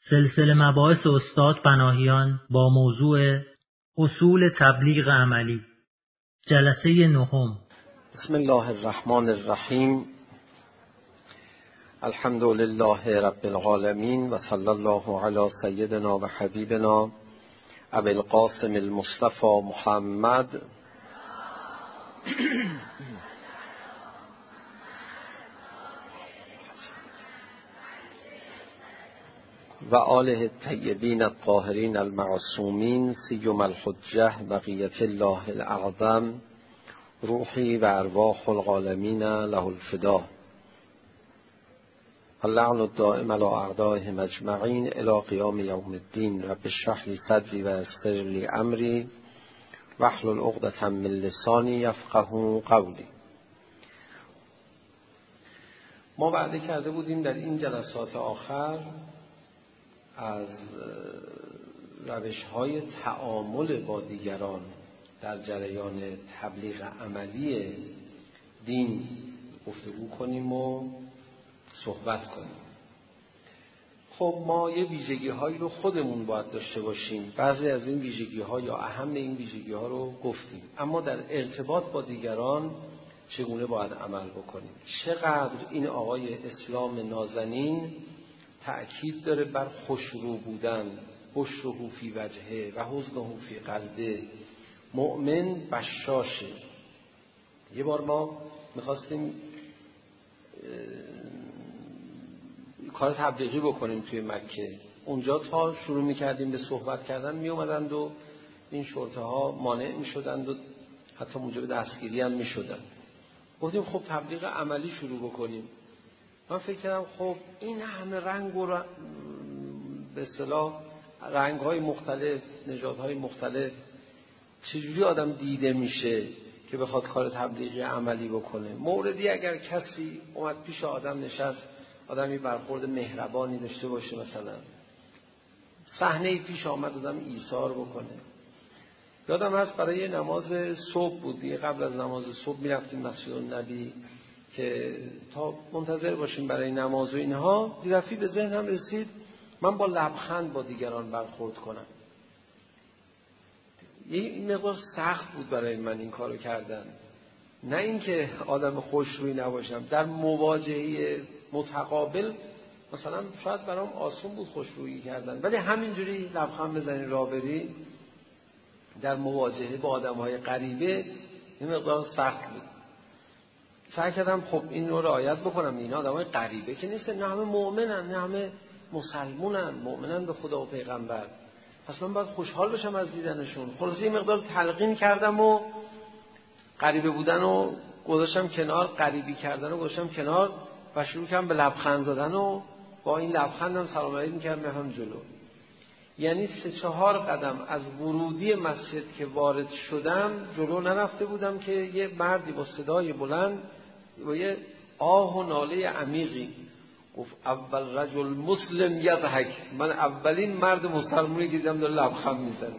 سلسله مباحث استاد پناهیان با موضوع اصول تبلیغ عملی، جلسه نهم. بسم الله الرحمن الرحیم. الحمد لله رب العالمین و صلی الله علی سیدنا و حبیبنا ابی القاسم المصطفى محمد و آله الطیبین الطاهرین المعصومین سیما الحجة بقیة الله الاعظم روحی و ارواح العالمین له الفدا اللعن الدائم علی اعدائهم اجمعین الی قیام یوم الدین. رب اشرح لی صدری و یسر لی امری واحلل عقدة من لسانی یفقهوا قولی. ما وعده کرده بودیم در این جلسات آخر از روش‌های تعامل با دیگران در جریان تبلیغ عملی دین گفتگو کنیم و صحبت کنیم. خب ما یه ویژگی‌هایی رو خودمون باید داشته باشیم. بعضی از این ویژگی‌ها یا اهم این ویژگی‌ها رو گفتیم، اما در ارتباط با دیگران چگونه باید عمل بکنیم. چقدر این آقای اسلام نازنین تأکید داره بر خوشرو بودن، بشره فی وجهه و حزنه فی قلبه. مؤمن بشاشه. یه بار ما میخواستیم کار تبلیغی بکنیم توی مکه. اونجا تا شروع میکردیم به صحبت کردن میومدند و این شرطه ها مانع میشدند و حتی موجب دستگیری هم میشدند. گفتیم خب تبلیغ عملی شروع بکنیم. من فکر کردم خب این همه رنگ و به اصطلاح رنگ‌های مختلف، نژادهای مختلف، چجوری آدم دیده میشه که بخواد کار تبلیغی عملی بکنه؟ موردی اگر کسی اومد پیش آدم نشست، آدمی برخورد مهربانی داشته باشه، مثلا صحنه‌ای پیش آمد آدم ایثار بکنه. یادم هست برای نماز صبح بود دیگه، قبل از نماز صبح میرفتیم مسجد النبی که تا منتظر باشیم برای نماز و اینها. دیرفی به ذهنم رسید من با لبخند با دیگران برخورد کنم. یه مقدار سخت بود برای من این کارو کردن. نه اینکه آدم خوشرویی نباشم، در مواجهه متقابل مثلا شاید برام آسون بود خوشرویی کردن، ولی همینجوری لبخند بزنی راه بری در مواجهه با آدم‌های غریبه یه مقدار سخت بود. سعی کردم خب این رو رعایت بکنم. اینا آدمای غریبه که نیستن، نه همه مؤمنن، نه همه مسلمونن، مؤمنن به خدا و پیغمبر، پس من باید خوشحال بشم از دیدنشون. خلاص یه مقدار تلقین کردم و غریبه بودن و گذاشتم کنار، غریبی کردن و گذاشتم کنار و شروع کردم به لبخند زدن و با این لبخندم سلام علیکم می‌کردم میرفتم جلو. یعنی 3-4 قدم از ورودی مسجد که وارد شدم جلو نرفته بودم که یه مردی با صدای بلند با یه آه و ناله عمیقی گفت اول رجل مسلم یضحک. من اولین مرد مسلمانی که دیدم داره لبخند میزنه.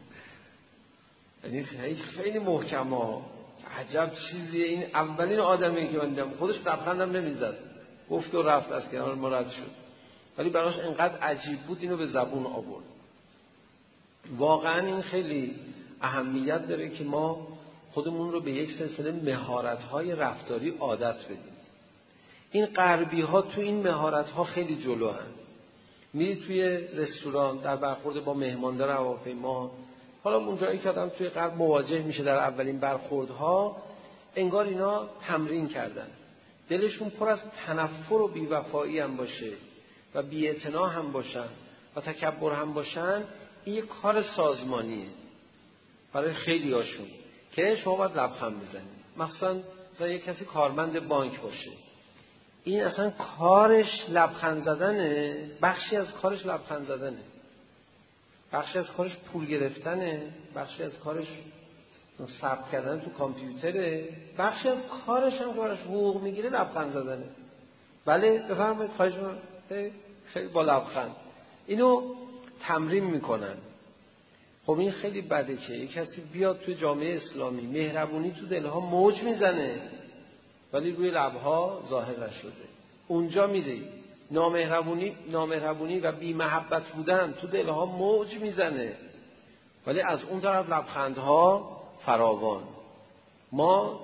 یعنی خیلی محکمه. عجب چیزیه این. اولین آدمی که من دیدم خودش لبخندم نمیزد، گفت و رفت، از کنار ما رد شد، ولی براش انقدر عجیب بود اینو به زبون آورد. واقعا این خیلی اهمیت داره که ما خودمون رو به یک سلسله مهارت‌های رفتاری عادت بدیم. این غربی‌ها تو این مهارت‌ها خیلی جلو هستن. میری توی رستوران در برخورد با مهماندار هواپیما، حالا اونجایی که آدم توی غرب مواجه میشه در اولین برخوردها، انگار اینا تمرین کردن، دلشون پر از تنفر و بی‌وفایی هم باشه و بی‌اعتنا هم باشن و تکبر هم باشن. این یک کار سازمانیه برای خیلی هاشون که شما باید لبخند بزنید. مثلا یک کسی کارمند بانک باشه، این اصلا کارش لبخند زدنه، بخشی از کارش لبخند زدنه، بخشی از کارش پول گرفتنه، بخشی از کارش ثبت کردن تو کامپیوتره، بخشی از کارش هم کارش حقوق میگیره لبخند زدنه. بله بفرمایید، خواهش می‌کنم. خیلی با لبخند اینو تمرین میکنن. خب این خیلی بده که یک کسی بیاد توی جامعه اسلامی مهربونی تو دلها موج میزنه ولی روی لبها ظاهر نشده. اونجا میری نامهربونی و بی محبت بودن تو دلها موج میزنه، ولی از اون طرف لبخندها فراوان. ما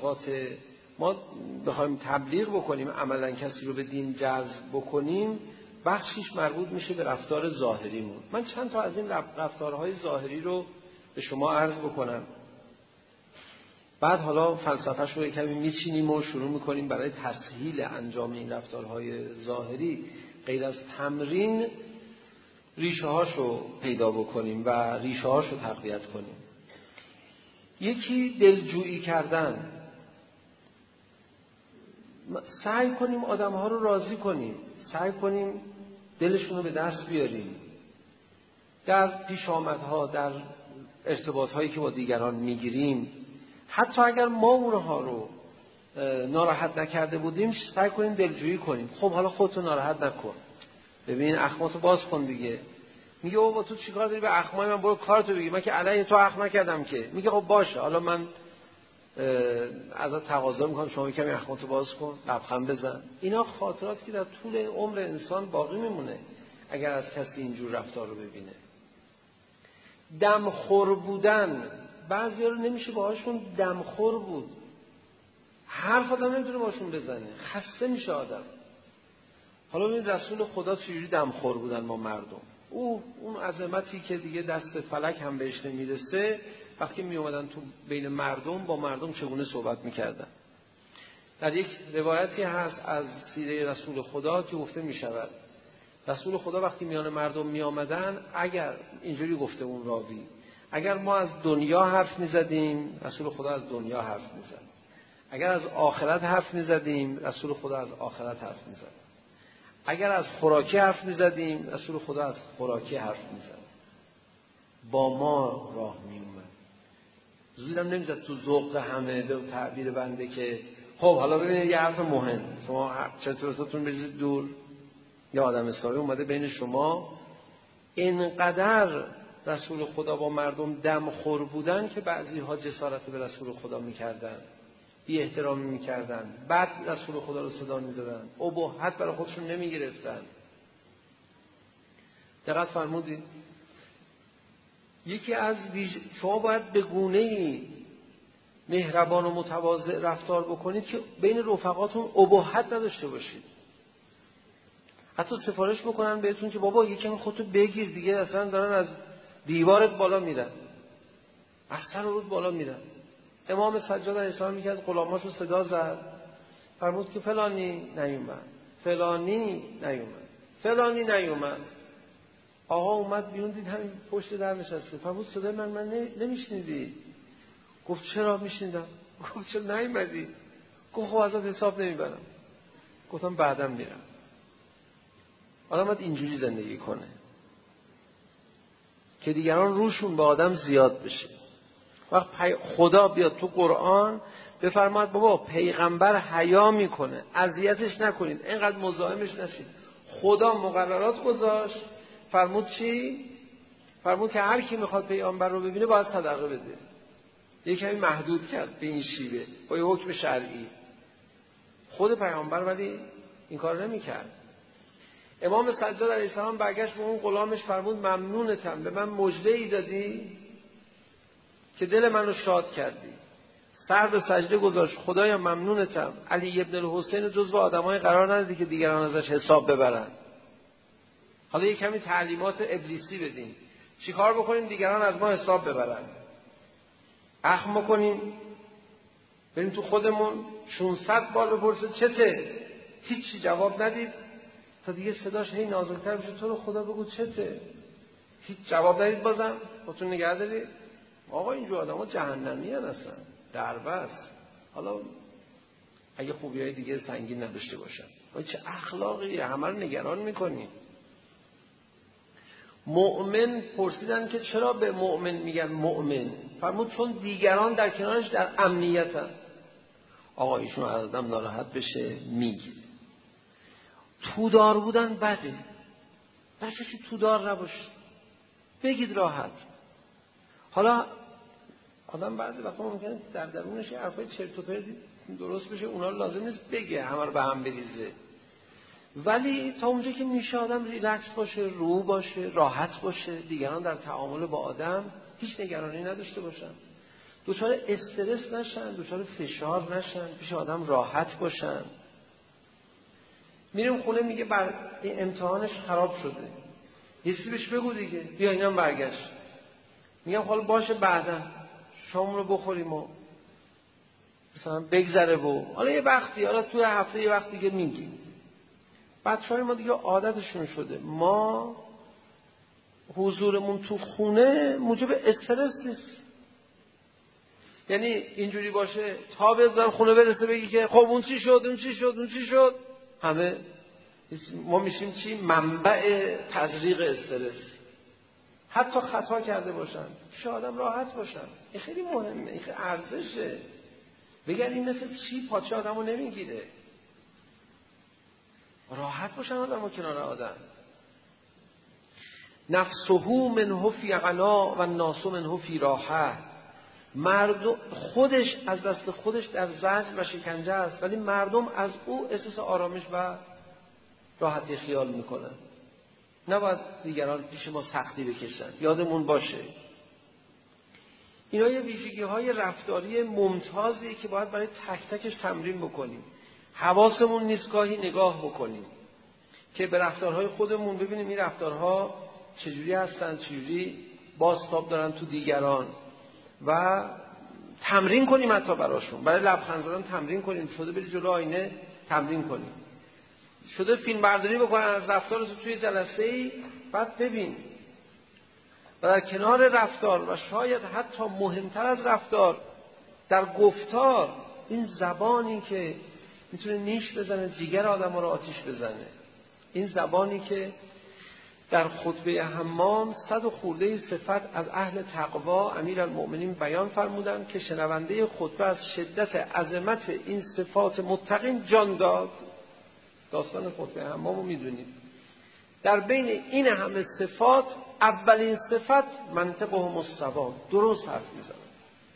بخوایم تبلیغ بکنیم، عملا کسی رو به دین جذب بکنیم، بخشیش مربوط میشه به رفتار ظاهریمون. من چند تا از این رفتارهای ظاهری رو به شما عرض بکنم، بعد حالا فلسفه‌ش رو کمی میچینیم و شروع میکنیم برای تسهیل انجام این رفتارهای ظاهری غیر از تمرین ریشه هاشو پیدا بکنیم و ریشه هاشو تقویت کنیم. یکی دلجویی کردن. سعی کنیم آدم‌ها رو راضی کنیم، سعی کنیم دلشون رو به دست بیاریم در پیشامدها، در ارتباط‌هایی که با دیگران میگیریم. حتی اگر ما اونها رو ناراحت نکرده بودیم، سعی کنیم دلجویی کنیم. خب حالا خودتو ناراحت نکن، ببین اخماتو باز کن دیگه. میگه بابا تو چیکار داری به اخمای من، برو کارتو بگیر، من که علیه تو اخم نکردم که. میگه خب باشه، حالا من ازت تقاضا میکنم شما کمی اخماتو باز کن، لبخند بزن. اینا خاطراتی که در طول عمر انسان باقی میمونه اگر از کسی اینجور رفتار رو ببینه. دمخور بودن. بعضیا رو نمیشه باهاشون دمخور بود، حرف آدم نمیتونه باشون بزنه، خسته میشه آدم. حالا ببین رسول خدا چجوری دمخور بودن با مردم. اون عظمتی که دیگه دست فلک هم بهش نمیرسه، وقتی می اومدن تو بین مردم، با مردم چگونه صحبت میکردن. در یک روایتی هست از سیره رسول خدا که گفته میشود رسول خدا وقتی میان مردم می آمدن، اگر اینجوری گفته اون راوی، اگر ما از دنیا حرف میزدیم رسول خدا از دنیا حرف میزد، اگر از آخرت حرف میزدیم رسول خدا از آخرت حرف میزد، اگر از خوراکی حرف میزدیم رسول خدا از خوراکی حرف میزد. با ما راه میومد، زودم نمیزد تو ذوق همه. به تعبیر بنده که خب حالا ببینید یه حرف مهم، شما چطورتون بریزید دور، یا آدم حسابی اومده بین شما. اینقدر رسول خدا با مردم دمخور بودن که بعضی ها جسارت به رسول خدا میکردن، بی احترامی میکردن، بعد رسول خدا رو صدا میزدن، ابهت برای خودشون نمیگرفتن. دقت فرمودید؟ یکی از شما باید به گونه‌ای مهربان و متواضع رفتار بکنید که بین رفقاتون ابهت نداشته باشید. حتی سفارش بکنن بهتون که بابا یکم خودتو بگیر دیگه، اصلا دارن از دیوارت بالا میرن، از سر و رود بالا میرن. امام سجاد علیه السلام یکی از غلاماشو صدا زد، فرمود که فلانی نیومد، فلانی نیومد، فلانی نیومد. آقا اومد بیرون، دید همین پشت در نشسته. فرمود صدای من نمیشنیدی؟ گفت چرا میشنیدم. گفت چرا نیومدی؟ گفت خب ازت حساب نمیبرم. گفتم بعدم میرم. آدم باید اینجوری زندگی کنه که دیگران روشون به آدم زیاد بشه. وقت خدا بیاد تو قرآن بفرماید بابا پیغمبر حیا میکنه، اذیتش نکنید، اینقدر مزاحمش نشید. خدا مقررات گذاشت، فرمود چی؟ فرمود که هر کی میخواد پیغمبر رو ببینه باید صدقه بده. یک کمی محدود کرد به این شیوه با یه حکم شرعی. خود پیغمبر ولی این کار نمیکرد. امام سجاد علیه السلام برگشت به اون غلامش، فرمود ممنونتم، به من مژده‌ای دادی که دل منو شاد کردی. سر به سجده گذاشت، خدایا ممنونتم، علی ابن الحسین جزو آدمای قرار ندادی که دیگران ازش حساب ببرن. حالا یک کمی تعلیمات ابلیسی بدیم، چیکار بکنیم دیگران از ما حساب ببرن؟ اخم کنیم، بریم تو خودمون 600 بار بپرسه چته، هیچی جواب ندید، تا دیگه صداش هی نازک‌تر بشه، تو رو خدا بگو چته، هیچ جواب ندید، بازم خودتون نگه دارید. آقا اینجور آدم ها جهنمی هستن در بس. حالا اگه خوبی‌های دیگه سنگین نداشته باشن، چه اخلاقیه، همه رو نگران میکنی. مؤمن پرسیدن که چرا به مؤمن میگن مؤمن؟ فرمود چون دیگران در کنارش در امنیتن. آقا ایشون از آدم ناراحت بشه میگه. تودار بودن بده، بچه‌شو تودار نباشید، بگید راحت. حالا آدم بعضی وقتا ممکنه در درونش یه حرفای چرت و پرتی درست بشه، اونا رو لازم نیست بگه، همه رو به هم بریزه، ولی تا اونجا که میشه آدم ریلکس باشه، رو باشه، راحت باشه، دیگران در تعامل با آدم هیچ نگرانی نداشته باشن، دچار استرس نشن، دچار فشار نشن، پیش آدم راحت باشن. میریم خونه میگه بر این امتحانش خراب شده، یه بهش بگو دیگه، بیا اینم برگشت. میگم حالا باشه بعدا شام رو بخوریم و مثلا بگذره و حالا یه وقتی، حالا توی هفته یه وقت دیگه میگیم. بچه‌های ما دیگه عادتشون شده، ما حضورمون تو خونه موجب استرس نیست. یعنی اینجوری باشه تا بذارم خونه برسه بگی که خب اون چی شد، اون چی شد، اون چی شد، همه ما میشیم چی؟ منبع تزریق استرس. حتی خطا کرده باشن پیش آدم راحت باشن، این خیلی مهمه، این خیلی ارزشه. بگن این مثل چی پاچه آدمو نمیگیره، راحت باشن آدمو کنار آدم. نفسه منه فی غنا و الناس منه فی راحه. مردم خودش از دست خودش در زجر و شکنجه است، ولی مردم از او احساس آرامش و راحتی خیال میکنن. نباید دیگران پیش ما سختی بکشن، یادمون باشه. اینا یه ویژگی‌های رفتاری ممتازی که باید برای تک تکش تمرین بکنیم. حواسمون نیست گاهی نگاه بکنیم که به رفتارهای خودمون ببینیم این رفتارها چجوری هستن، چجوری بازتاب دارن تو دیگران و تمرین کنیم. حتی براشون برای لبخند زدن تمرین کنیم، شده بری جلو آینه تمرین کنیم، شده فیلم برداری بکنن از رفتارتو توی جلسه‌ای، بعد ببین. و در کنار رفتار و شاید حتی مهمتر از رفتار در گفتار، این زبانی که میتونه نیش بزنه جیگر آدم رو آتیش بزنه، این زبانی که در خطبه حمام 100 و خورده صفت از اهل تقوا امیرالمؤمنین بیان فرمودند که شنونده خطبه از شدت عظمت این صفات متقین جان داد. داستان خطبه حمام رو میدونید. در بین این همه صفات اولین صفت منطقهم الصواب، درست حرف میزنن.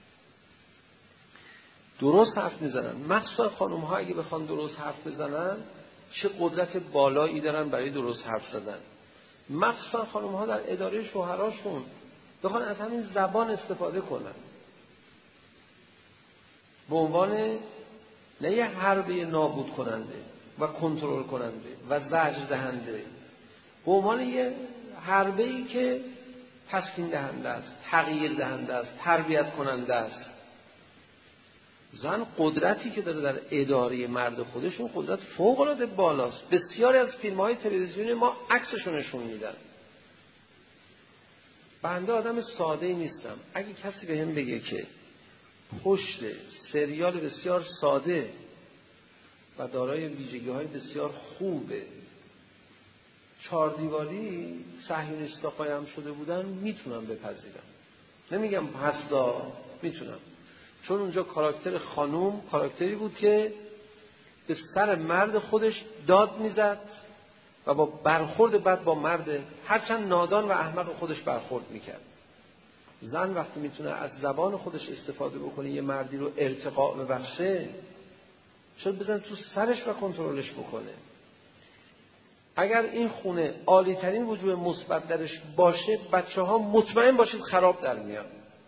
درست حرف میزنن. مخصوصا خانم ها اگه بخوان درست حرف بزنن چه قدرت بالایی دارن برای درست حرف زدن. مخصوصا خانم ها در اداره شوهراشون بخوان از همین زبان استفاده کنن به عنوان نه یه حربه نابود کننده و کنترل کننده و زجر دهنده، به عنوان یه حربه‌ای که تسکین دهنده است، تغییر دهنده است، تربیت کننده است. زن قدرتی که داره در اداره مرد خودشون قدرت فوق‌العاده بالاست. بسیاری از فیلم‌های تلویزیونی ما عکسشون نشون میدن. بنده آدم ساده‌ای نیستم. اگه کسی بهم بگه که پشت سریال بسیار ساده و دارای ویژگی‌های بسیار خوبه 4 دیواری صهیونیستا قایم شده بودن، میتونم بپذیرم. نمیگم حسدا، میتونم. چون اونجا کاراکتر خانوم کاراکتری بود که به سر مرد خودش داد میزد و با برخورد بد با مرد هرچند نادان و احمق خودش برخورد میکرد. زن وقتی میتونه از زبان خودش استفاده بکنه یه مردی رو ارتقاء ببخشه، شاید بزن تو سرش و کنترلش بکنه. اگر این خونه عالی ترین وجوه مثبت درش باشه، بچه‌ها مطمئن باشید خراب در میاد.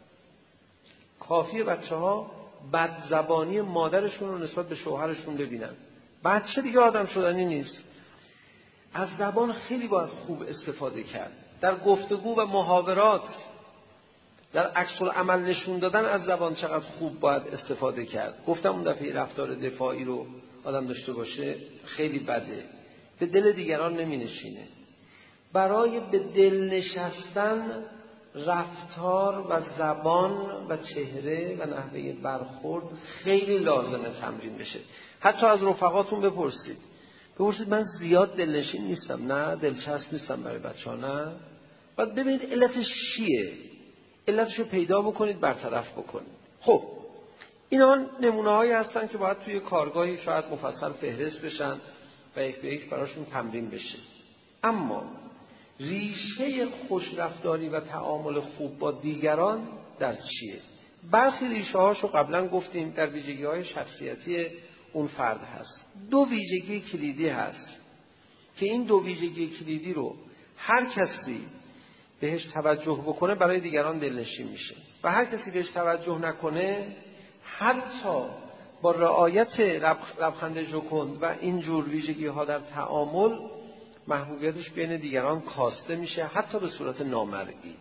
کافیه بچه‌ها بد زبانی مادرشون رو نسبت به شوهرشون ببینن. بچه دیگه آدم شدنی نیست. از زبان خیلی باید خوب استفاده کرد. در گفتگو و محاورات، در عکس العمل نشون دادن از زبان چقدر خوب باید استفاده کرد. گفتم اون دفعه رفتار دفاعی رو آدم داشته باشه خیلی بده. به دل دیگران نمی نشینه. برای به دل نشستن رفتار و زبان و چهره و نحوه برخورد خیلی لازمه تمرین بشه. حتی از رفقاتون بپرسید من زیاد دلنشین نیستم، نه دلچسب نیستم برای بچه‌ها، نه. بعد ببینید علتش چیه، علتش رو پیدا بکنید، برطرف بکنید. خب اینا نمونه‌هایی هستن که باید توی کارگاهی شاید مفصل فهرست بشن و یک به یک براشون تمرین بشه. اما ریشه خوشرفتاری و تعامل خوب با دیگران در چیه؟ برخی ریشه هاشو قبلا گفتیم، در ویژگی های شخصیتی اون فرد هست. 2 ویژگی کلیدی هست که این دو ویژگی کلیدی رو هر کسی بهش توجه بکنه برای دیگران دلنشین میشه و هر کسی بهش توجه نکنه حتی با رعایت لبخند ژوکند و اینجور ویژگی ها در تعامل محبوبیتش بین دیگران کاسته میشه، حتی به صورت نامرئی.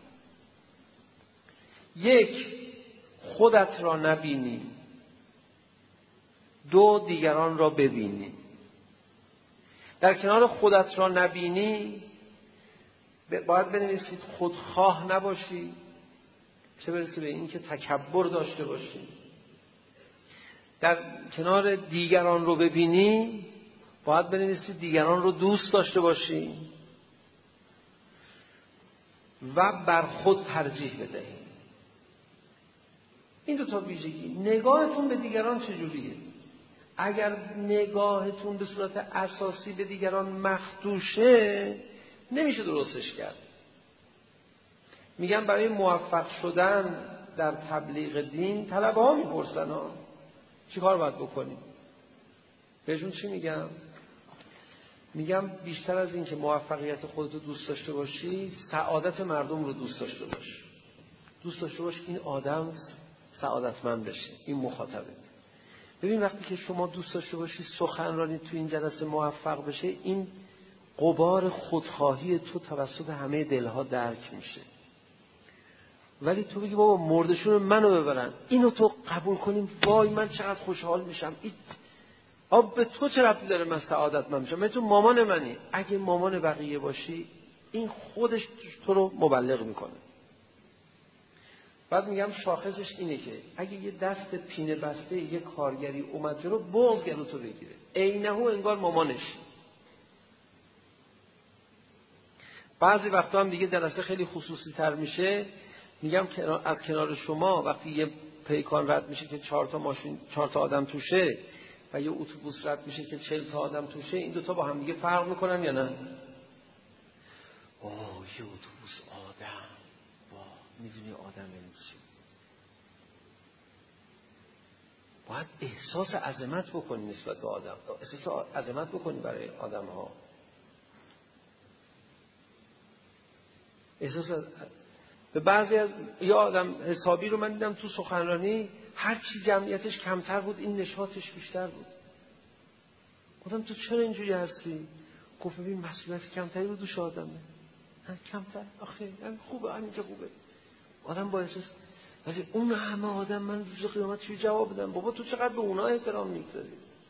یک، خودت را نبینی. دو، دیگران را ببینی. در کنار خودت را نبینی باید بنویسید خودخواه نباشی، چه برسه به این که تکبر داشته باشی. در کنار دیگران رو ببینی باید بنویسید دیگران رو دوست داشته باشی و بر خود ترجیح بدهی. این دو تا ویژگی. نگاهتون به دیگران چجوریه؟ اگر نگاهتون به صورت اساسی به دیگران مخدوشه نمیشه درستش کرد. میگم برای موفق شدن در تبلیغ دین طلبه ها میپرسن چی کار باید بکنیم؟ بهشون چی میگم؟ میگم بیشتر از این که موفقیت خودتو دوست داشته باشی، سعادت مردم رو دوست داشته باش. دوست داشته باش این آدم سعادتمند بشه، این مخاطبه. ببین وقتی که شما دوست داشته باشی سخنرانی تو این جلسه موفق بشه، این غبار خودخواهی تو توسط همه دلها درک میشه. ولی تو بگی بابا مردشون منو ببرن، اینو تو قبول کنیم، وای من چقدر خوشحال میشم. به تو چه ربطی داره من سعادتمند میشم؟ من تو مامان منی. اگه مامان بقیه باشی این خودش تو رو مبلغ میکنه. بعد میگم شاخصش اینه که اگه یه دست پینه بسته یه کارگری اومد جلو، بغض گلو تو بگیره، عینه‌هو انگار مامانش. بعضی وقتا هم دیگه جلسه خیلی خصوصی تر میشه، میگم از کنار شما وقتی یه پیکان رد میشه که 4 تا آدم توشه و یه اتوبوس رد میشه که 40 تا آدم توشه، این دوتا با هم دیگه فرق میکنن یا نه؟ یه اتوبوس آدم، میدونی آدم یعنی چی؟ باید احساس عظمت بکنی نسبت به آدم، احساس عظمت بکنی برای آدم ها. به بعضی از یه آدم حسابی رو من دیدم تو سخنرانی، هر چی جمعیتش کمتر بود این نشاطش بیشتر بود. گفتم تو چرا اینجوری هستی؟ گفت ببین مسئولیت کمتری رو دوش آدمه. کمتر آخه خوبه، همینجا خوبه. آدم با احساس. ولی اون همه آدم من روز قیامت چی جواب بدم؟ بابا تو چقدر به اونا احترام میگذاری؟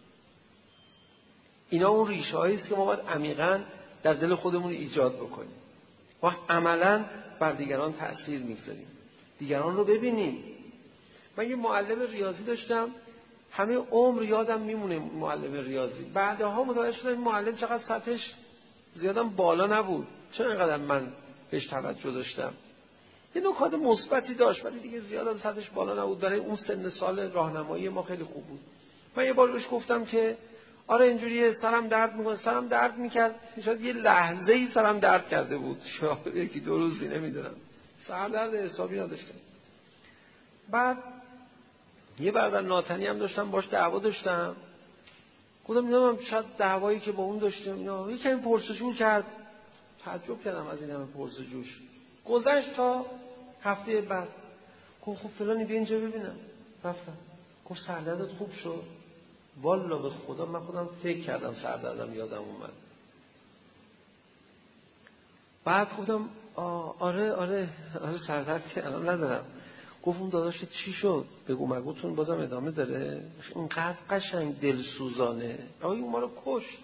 اینا اون ریشه هایی است که ما باید عمیقاً در دل خودمون ایجاد بکنیم. وقت عملاً بر دیگران تأثیر میگذاریم. دیگران رو ببینیم. من یه معلم ریاضی داشتم، همه عمر یادم میمونه معلم ریاضی. بعدها متوجه شدم این معلم چقدر سطحش زیادم بالا نبود. چرا اینقدر من بهش توجه داشتم؟ یه نکات مثبتی داشت ولی دیگه زیادم سطحش بالا نبود. برای اون سن سال راهنمایی ما خیلی خوب بود. من یه بار بهش گفتم که آره اینجوریه، سرم درد میکنه. سرم درد میکرد، شاید یه لحظه‌ای سرم درد کرده بود، شاید یکی 2 روزی نمیدونم، سر درد حسابی نداشتم. بعد یه برادر ناتنی هم داشتم، باش دعوا داشتم. گفتم اینا شاید دعوایی که با اون داشتم اینا یکم پرسجو کرد. تعجب کردم از این همه پرسجوش. گذشت تا هفته بعد گفت خب فلانی بیا اینجا ببینم. رفتم گفت سردردت خوب شد؟ والا به خدا من خودم فکر کردم سردردم یادم اومد. بعد گفتم آره سردرد که الان ندارم. گفت اون داداش چی شد؟ بگو مگوتون بازم ادامه داره؟ اینقدر قشنگ دلسوزانه. اون ما رو کشت.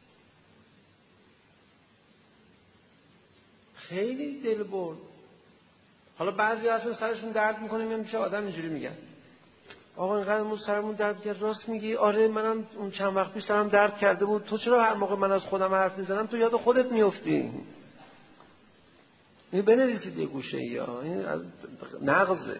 خیلی دل برد. حالا بعضی اصلا سرشون درد میکنه، میشه آدم اینجوری میگن آقا اینقدر ما سرمون درد کرد. راست میگی؟ آره منم اون چند وقت پیش سرم درد کرده بود. تو چرا هر موقع من از خودم حرف میزنم تو یاد خودت میافتی؟ این بنویسید یه گوشه یا این نقضه.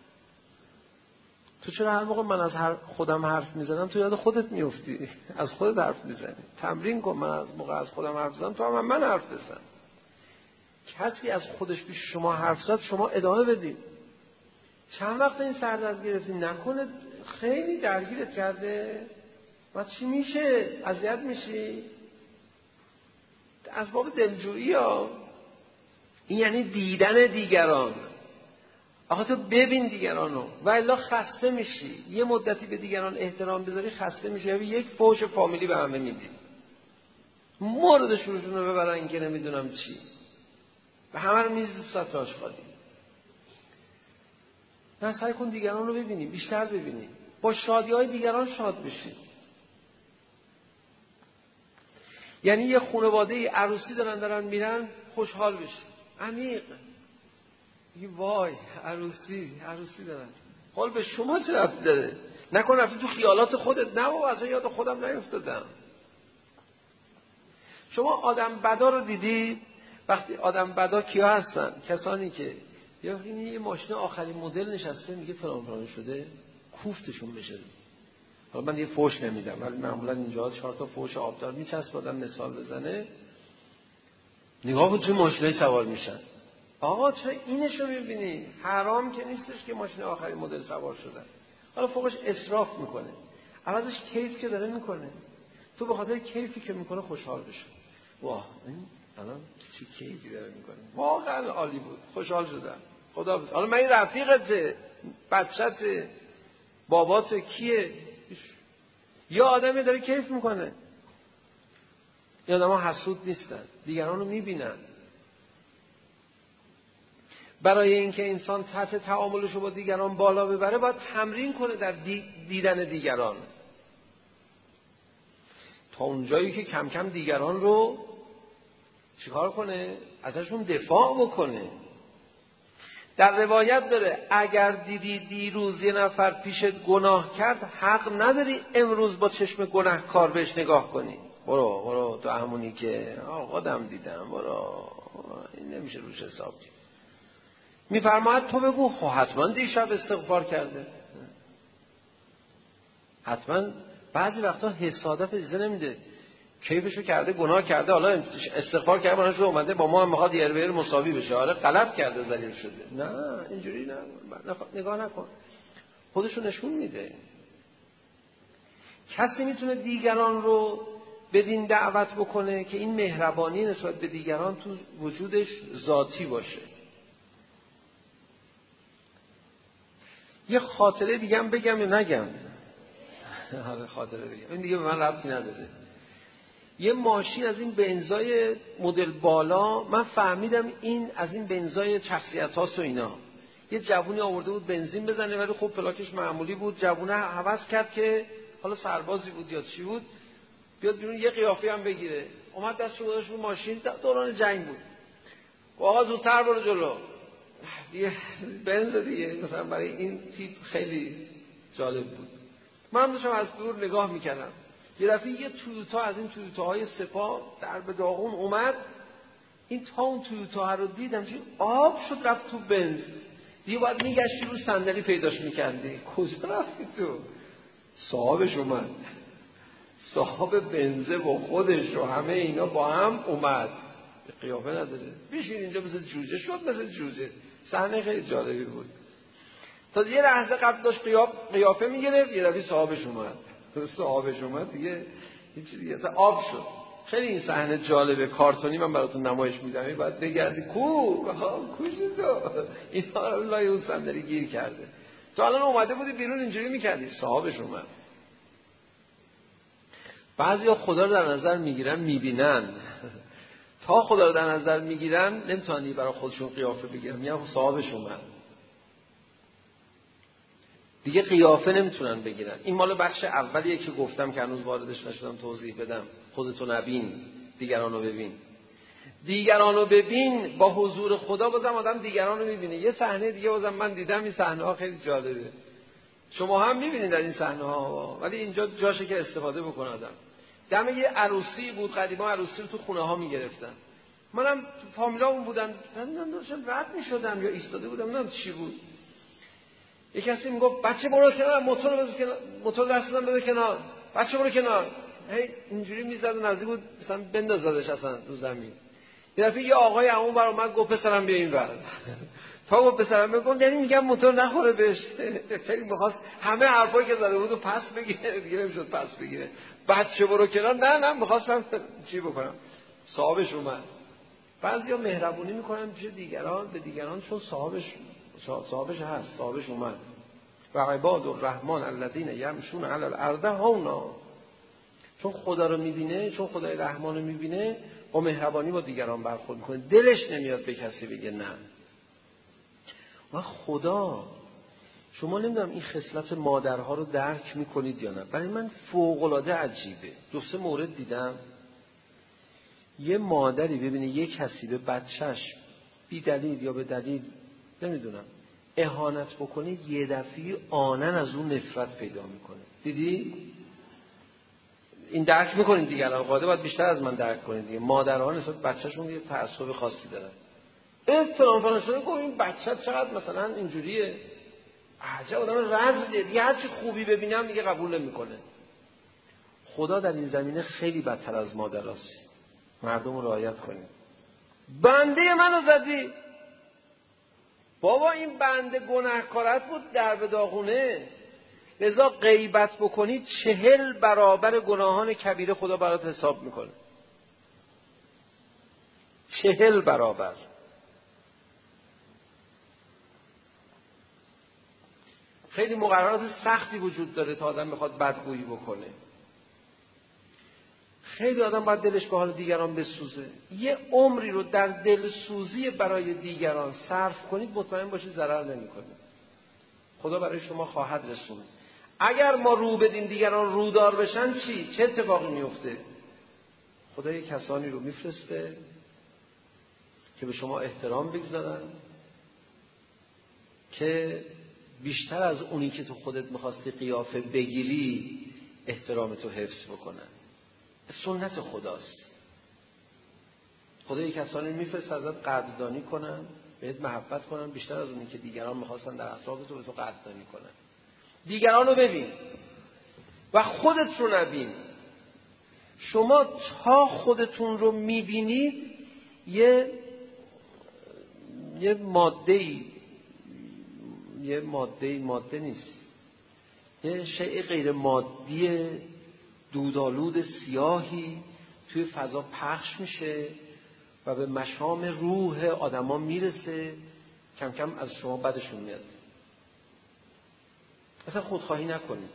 تو چرا هر موقع من از خودم حرف میزنم تو یاد خودت میافتی؟ از خودت حرف میزنی. تمرین کن. من از موقع از خودم حرف زدم تو هم من حرف بزن. کسی از خودش پیش شما حرف زد شما ادامه بدید. چند وقت این سردرد گرفتی؟ نکنه خیلی درگیرت کرده؟ بعد چی میشه؟ اذیت میشی؟ اسباب دلجویی ها. این یعنی دیدن دیگران. آخه تو ببین دیگرانو و الا خسته میشی. یه مدتی به دیگران احترام بذاری خسته میشی. یک فوش فامیلی به همه میدی، موردشون رو ببرن که نمیدونم چی، و همه رو میز سطراش خواهدی. نه، سعی کن دیگران رو ببینی، بیشتر ببینی، با شادی های دیگران شاد بشی. یعنی یه خانواده عروسی دارن میرن، خوشحال بشی، عمیق. وای عروسی دارن، حال به شما چه رفتی داره؟ نکن رفتی تو خیالات خودت. نه بابا، اصلا یاد خودم نیفتادم. شما آدم بدا رو دیدی؟ وقتی آدم بدا کیا هستن؟ کسانی که یه ماشین آخرین مدل نشسته میگه فلان شده، کوفتشون بشه. حالا من یه فوش نمیدم، ولی معمولا اینجا 4 تا فوش آبدار میچسبادن مثال بزنه. نگاه کن چه ماشینای سوار میشن. آقا چرا اینشو میبینی؟ حرام که نیستش که ماشین آخرین مدل سوار شدن. حالا فوقش اسراف میکنه، عوضش کیف که داره میکنه. تو به خاطر کیفی که میکنه خوشحال بشو. واه این الان چه کیفی داره میکنه، واقعا عالی بود، خوشحال شدم، خدا بس. حالا من این رفیقته، بچته، باباته، کیه؟ یا آدمی داره کیف میکنه. یا آدم ها حسود نیستن، دیگران رو میبینن. برای اینکه انسان سطح تعاملش رو با دیگران بالا ببره باید تمرین کنه در دیدن دیگران، تا اونجایی که کم کم دیگران رو چیکار کنه؟ ازشون دفاع بکنه. در روایت داره اگر دیدی دیروز یه نفر پیشت گناه کرد، حق نداری امروز با چشم گناهکار بهش نگاه کنی. برو تو همونی که خودم دیدم، برو، این نمیشه روش حساب کنی. میفرماید تو بگو حتما دیشب استغفار کرده. حتما بعضی وقتا حسادت اجازه نمیده، کیفشو کرده، گناه کرده، حالا استغفار کرده، منش اومده با ما هم میخواد یه مساوی بشه. آره غلط کرده، ذلیل شده. نه اینجوری نه، نگاه نکن، خودشو نشون میده. کسی میتونه دیگران رو بدین دعوت بکنه که این مهربانی نسبت به دیگران تو وجودش ذاتی باشه. یه خاطره دیگه هم بگم یا نگم؟ حالا خاطره بگم، این دیگه به من ربطی نداره. یه ماشین از این بنزای مدل بالا، من فهمیدم این از این بنزای شخصیت هاست و اینا. یه جوونی آورده بود بنزین بزنه، ولی خب پلاکش معمولی بود. جوونه هوس کرد که حالا سربازی بود یا چی بود، بیاد بیرون یه قیافه هم بگیره. اومد دست رو گذاشت رو ماشین، دوران جنگ بود. آقا زودتر برو جلو. دیگه بنز دیگه مثلا برای این تیپ خیلی جالب بود. من داشتم از دور نگاه میکردم. یه دفعه یه تویوتا از این تویوتاهای سپاه در به داغون اومد. این تا اون تویوتا رو دیدم چی آب شد رفت تو بنز. دیگه باید میگشتی رو صندلی پیداش میکردی. کجا رفتی تو؟ صاحبش اومد، صاحب بنزه با خودش و همه اینا با هم اومد. قیافه نداره، بیشین اینجا مثل جوجه شد، مثل جوجه. صحنه خیلی جالبی بود. تا یه لحظه قبل داشت قیافه میگرفت، یه دفعه صاحبش اومد دیگه هیچ دیگه آب شد. خیلی این صحنه جالبه، کارتونی. من براتون نمایش میدم، بعد بگردی کوشی تو اینا رو لای اون صندلی گیر کرده. تو الان اومده بودی بیرون اینجوری میکردی، صاحبش اومد. بعضیا خدا رو در نظر میگیرن، میبینن. تا خدا رو در نظر میگیرن نمیتونن برای خودشون قیافه بگیرن، میگن صاحبش اومد. دیگه قیافه نمیتونن بگیرن. این مال بخش اولیه که گفتم که هنوز واردش نشدم توضیح بدم. خودتو نبین، دیگرانو ببین. دیگرانو ببین با حضور خدا بازم آدم دیگرانو میبینه. یه صحنه دیگه بازم من دیدم، این صحنه ها خیلی جالبه. شما هم میبینید در این صحنه ها، ولی اینجا جاشه که استفاده بکنه آدم. دم یه عروسی بود، قدیما عروسی رو تو خونه ها میگرفتن. منم فامیلامون بودن، داشتم رد میشدم یا ایستاده بودم، نمیدونم چی بود. یک کسی میگفت بچه برو کنار، موتور رو بذار کنار، موتور دستم بده کنار، بچه برو کنار. هی اینجوری میزد و نزدیک بود مثلا بندازادش اصلا رو زمین. یه دفعه یه آقای اون بر اومد گفت پسرم بیا این ور. تا گفت پسرم بگم یعنی میگم موتور نخوره بهش. خیلی می‌خواست همه حرفایی که زده بود رو پس بگیره، دیگه نمیشد پس بگیره. بچه برو کنار، نه می‌خواستم چی بکنم. صاحبش اومد. بعضیا مهربونی میکنن پیش دیگران به دیگران چون صاحبش هست، صاحبش اومد. و عباد الرحمن الذین یمشون علی الارض هونا، چون خدا رو میبینه، چون خدای رحمان رو میبینه، با مهربانی با دیگران برخورد میکنه، دلش نمیاد به کسی بگه نه. و خدا، شما نمیدونم این خصلت مادرها رو درک میکنید یا نه، برای من فوق‌العاده عجیبه. 2-3 مورد دیدم. یه مادری ببینه یک کسی به بچهش بی دلیل یا به دلیل نمیدونم اهانت بکنه، یه دفعه آنن از اون نفرت پیدا میکنه. دیدی؟ این درک میکنید دیگه، الان قاعده باید بیشتر از من درک کنید دیگه. مادرها نسبت بچه‌شون یه تعصب خاصی دارن. فلان فلان شده گفت این بچه چقدر مثلا اینجوریه، عجب آدم رزلیه دیگه، هر چی خوبی ببینم دیگه قبول نمیکنه. خدا در این زمینه خیلی بدتر از مادراست. مردم رو رعایت کنید. بنده منو زدی بابا، این بنده گناهکارت بود در به داغونه، لذا غیبت بکنی 40 برابر گناهان کبیره خدا برات حساب میکنه. 40 برابر. خیلی مقررات سختی وجود داره تا آدم بخواد بدگویی بکنه. خیلی آدم باید دلش به حال دیگران بسوزه. یه عمری رو در دلسوزی برای دیگران صرف کنید، مطمئن باشید ضرر نمی‌کنید. خدا برای شما خواهد رسوند. اگر ما رو بدیم دیگران رودار بشن چه اتفاقی میفته؟ خدا یه کسانی رو میفرسته که به شما احترام بگذارن، که بیشتر از اونی که تو خودت می‌خواستی قیافه بگیری احترامتو حفظ بکنن. سنت خداست. خدا یک کسانی میفرسته ازت قدردانی کنن، بهت محبت کنن، بیشتر از اونی که دیگران میخواستن در اطراف تو به تو قدردانی کنن. دیگران رو ببین و خودت رو نبین. شما تا خودتون رو میبینید یه ماده نیست، یه شیء غیر مادی دودآلود سیاهی توی فضا پخش میشه و به مشام روح آدما میرسه، کم کم از شما بدشون میاد. اصلا خودخواهی نکنید،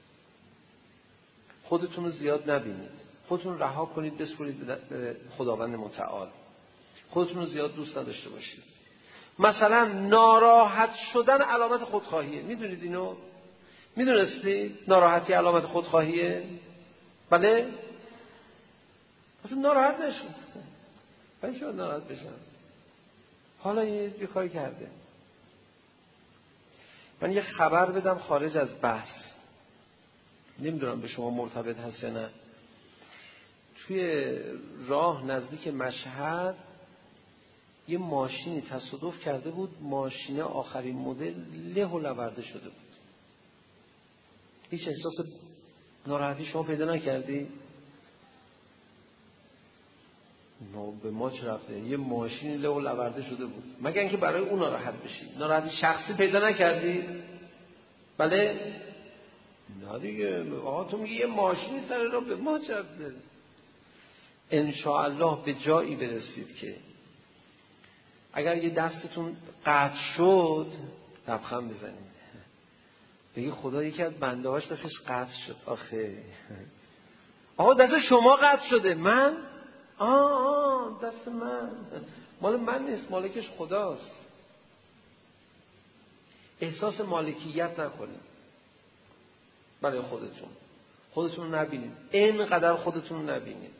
خودتون رو زیاد نبینید، خودتون رها کنید، بسپرید به خداوند متعال. خودتون رو زیاد دوست نداشته باشید. مثلا ناراحت شدن علامت خودخواهیه. میدونید اینو؟ میدونستی ناراحتی علامت خودخواهیه؟ بله؟ اصلا ناراحت نشید. باید شما ناراحت بشن. حالا یه کاری کرده. من یه خبر بدم خارج از بحث، نمیدونم به شما مرتبط هست یا نه. توی راه نزدیک مشهد یه ماشینی تصادف کرده بود، ماشین آخرین مدل له و لورده شده بود. هیچ احساس ناراحتی شما پیدا نکردی؟ به ما چه رفته؟ یه ماشین له و لورده شده بود، مگر اینکه برای اون ناراحت بشی. ناراحتی شخصی پیدا نکردی؟ بله؟ نه دیگه. تو میگی یه ماشینی سر راه، به ما چه رفته؟ انشاءالله به جایی برسید که اگر یه دستتون قطع شد لبخند بزنید، بگی خدا یکی از بنده هاش دستش قطع شد. آخه آقا دست شما قطع شده. من دست من مال من نیست، مالکش خداست. احساس مالکیت نکنید برای خودتون رو نبینید، اینقدر خودتون رو نبینید.